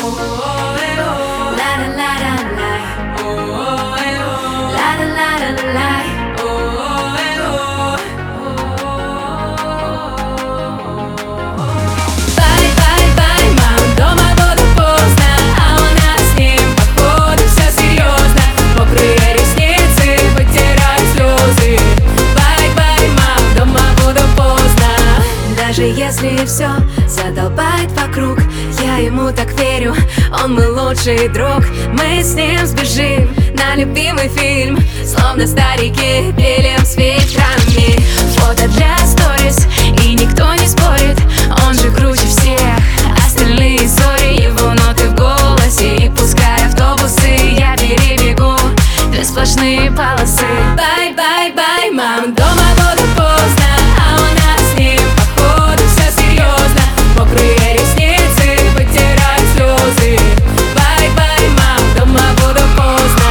Даже если все задолбает вокруг, я ему так верю, он мой лучший друг. Мы с ним сбежим на любимый фильм, словно старики пилим с фильтрами. Фото для сторис, и никто не спорит, он же круче всех, остальные зори, его ноты в голосе. И пускай автобусы я перебегу, две сплошные полосы. Бай-бай-бай, мам, дома буду поздно, а у нас с ним походу все серьезно. Мокрые ресницы, вытираю слезы. Бай-бай, мам, дома буду поздно.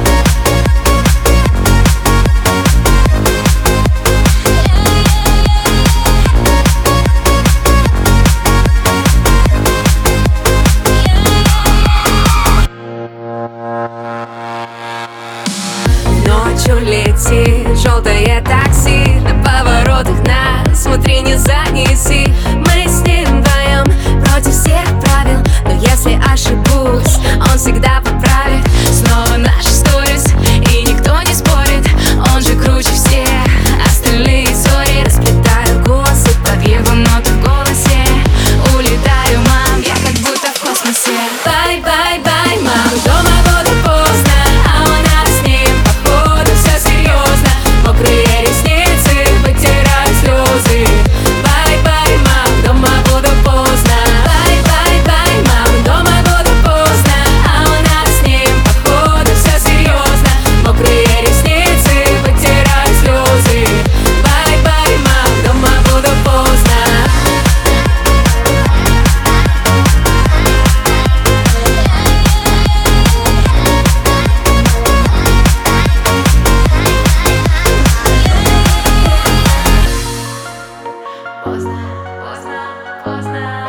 Ночью летит желтое такси, на поворотах нас смотри, не занеси. Мы с ним вдвоем против всех правил, но если ошибусь, он всегда поправит. Снова наши сторис, и никто не спорит, он же круче всех, остальные зори. Расплетаю косы под его ноты в голосе. Улетаю, мам, я как будто в космосе. Бай-бай-бай, мам, дома буду поздно, а у нас с ним походу все серьезно. Мокрые ресницы, вытираю слезы. Бай-бай, мам, дома буду поздно. Бай-бай-бай, мам, дома буду поздно, а у нас с ним походу все серьезно. Мокрые ресницы, вытираю слезы. Бай-бай, мам, дома буду поздно. Поздно, поздно, поздно.